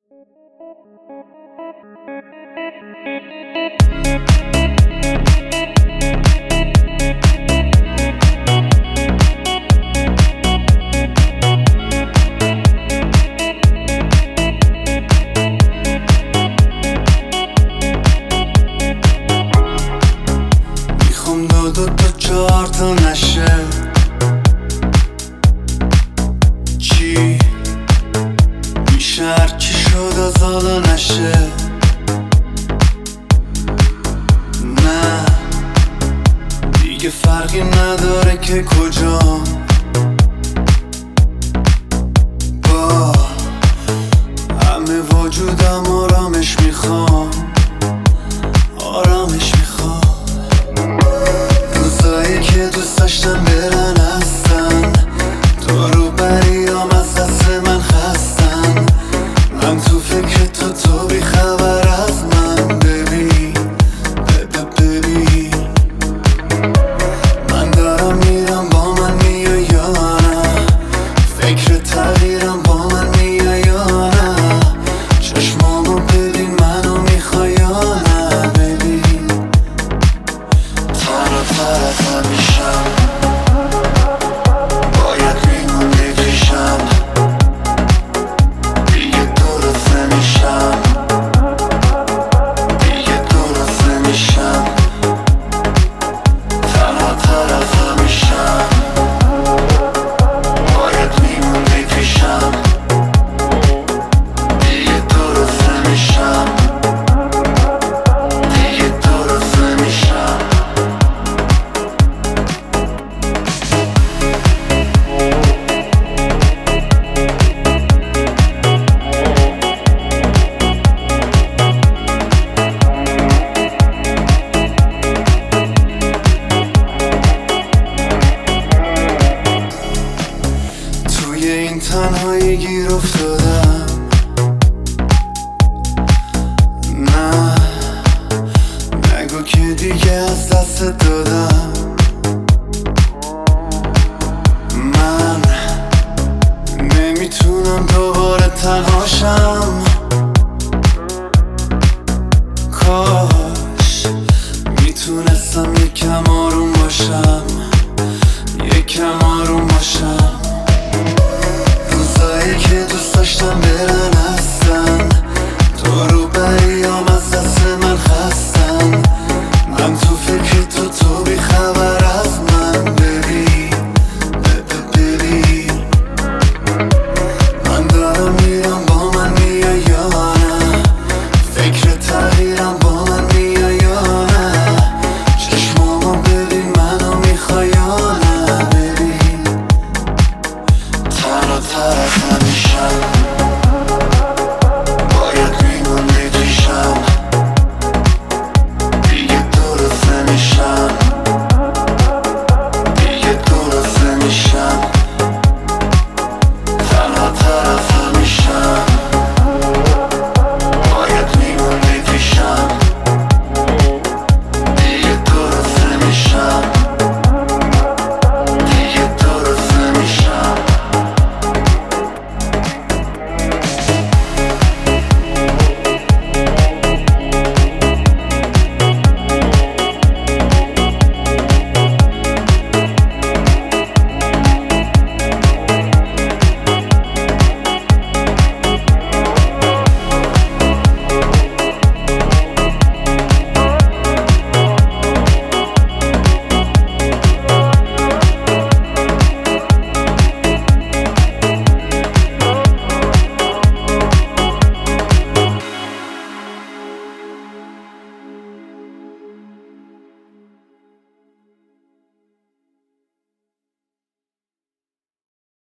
میخوام دو چهار تا نشه، چی میشه هرچی شد از حالا نشه. نه دیگه فرقی نداره که کجا، با همه وجودم آرامش میخوام، آرامش میخوام. روزایی که دوست داشتم برن هستن، تو رو بریام از دست من خستن. من تو فکر تو بی خبر از من. ببین ببین من دارم میرم، با من میای یا نه؟ فکر تغییرم، با من میای یا نه؟ چشمامو ببین، منو میخوای یا نه؟ ببین تر از همیشم، باید میمون بکشم، دیگه درست نمیشم، دیگه درست نمیشم. تر از همیشم، باید میمون بکشم، دیگه درست نمیشم، دیگه درست نمیشم. توی این تنهایی گیر افتادم، نه نگو که دیگه از دست دادم. من نمیتونم دوباره تنهاشم، کاش میتونستم یکم آروم باشم، یکم آروم باشم. روزایی که دوست داشتم برن هستن،